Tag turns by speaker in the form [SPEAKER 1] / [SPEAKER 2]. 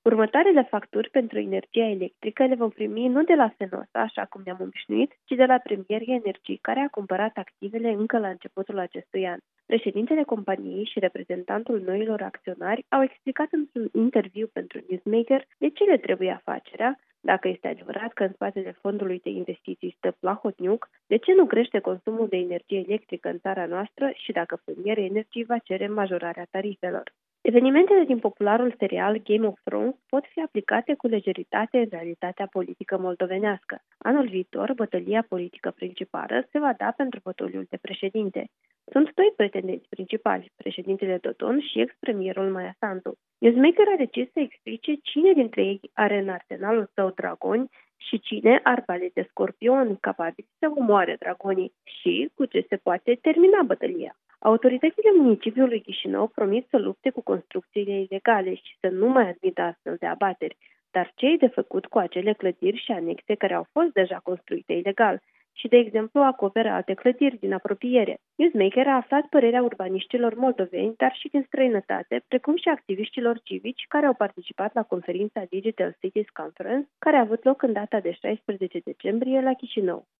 [SPEAKER 1] Următoarele facturi pentru energia electrică le vom primi nu de la Fenosa, așa cum ne-am obișnuit, ci de la Premierii Energii, care a cumpărat activele încă la începutul acestui an. Președintele companiei și reprezentantul noilor acționari au explicat într-un interviu pentru Newsmaker de ce le trebuie afacerea, dacă este adevărat că în spatele fondului de investiții stă Plahotniuc, de ce nu crește consumul de energie electrică în țara noastră și dacă Premierea Energii va cere majorarea tarifelor. Evenimentele din popularul serial Game of Thrones pot fi aplicate cu lejeritate în realitatea politică moldovenească. Anul viitor, bătălia politică principală se va da pentru fotoliul de președinte. Sunt doi pretendenți principali, președintele Dodon și ex-premierul Maia Sandu. Newsmaker a decis să explice cine dintre ei are în arsenalul său dragoni și cine arbalete scorpion capabili să omoare dragonii și cu ce se poate termina bătălia. Autoritățile municipiului Chișinău promit să lupte cu construcțiile ilegale și să nu mai admită astfel de abateri. Dar ce e de făcut cu acele clădiri și anexe care au fost deja construite ilegal și, de exemplu, acoperă alte clădiri din apropiere? Newsmaker a aflat părerea urbaniștilor moldoveni, dar și din străinătate, precum și activiștilor civici care au participat la conferința Digital Cities Conference, care a avut loc în data de 16 decembrie la Chișinău.